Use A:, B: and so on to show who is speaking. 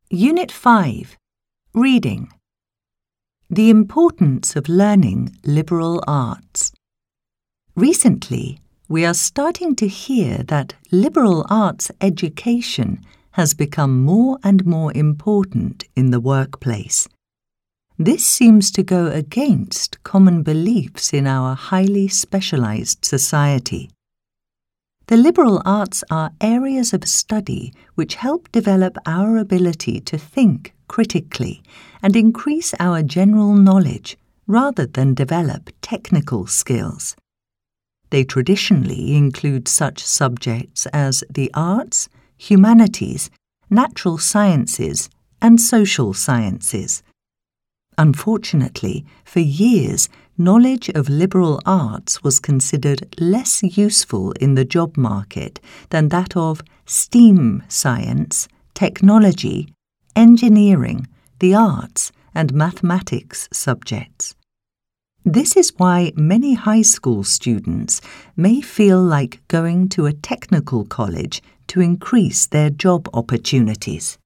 A: Unit 5. Reading. The importance of learning liberal arts. Recently, we are starting to hear that liberal arts education has become more and more important in the workplace. This seems to go against common beliefs in our highly specialized society. The liberal arts are areas of study which help develop our ability to think critically and increase our general knowledge rather than develop technical skills. They traditionally include such subjects as the arts, humanities, natural sciences, and social sciences. Unfortunately, for years, knowledge of liberal arts was considered less useful in the job market than that of STEAM science, technology, engineering, the arts, and mathematics subjects. This is why many high school students may feel like going to a technical college to increase their job opportunities.